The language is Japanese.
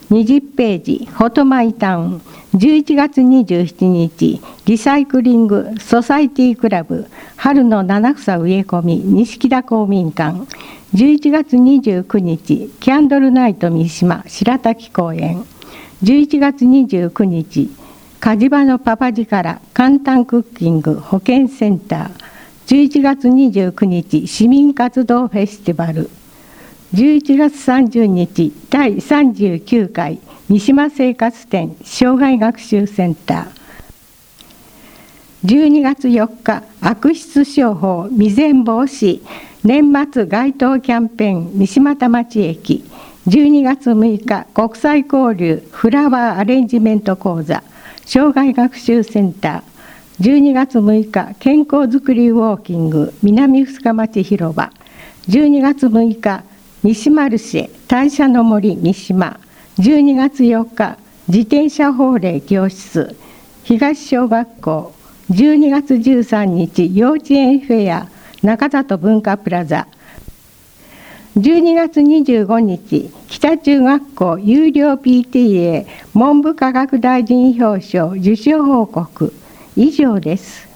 20ページ、フォトマイタウン。11月27日、リサイクリングソサイティクラブ、春の七草植え込み、錦田公民館。11月29日、キャンドルナイト三島、白滝公園。11月29日、火事場のパパ力、簡単クッキング、保健センター。11月29日、市民活動フェスティバル。11月30日、第39回三島生活展障害学習センター。12月4日、悪質商法未然防止年末街頭キャンペーン三島田町駅。12月6日、国際交流フラワーアレンジメント講座障害学習センター。12月6日、健康づくりウォーキング南二日町広場。12月6日、三島ルシェ大社の森三島。12月4日、自転車法令教室東小学校。12月13日、幼稚園フェア中里文化プラザ。12月25日、北中学校有料 PTA 文部科学大臣表彰受賞報告。以上です。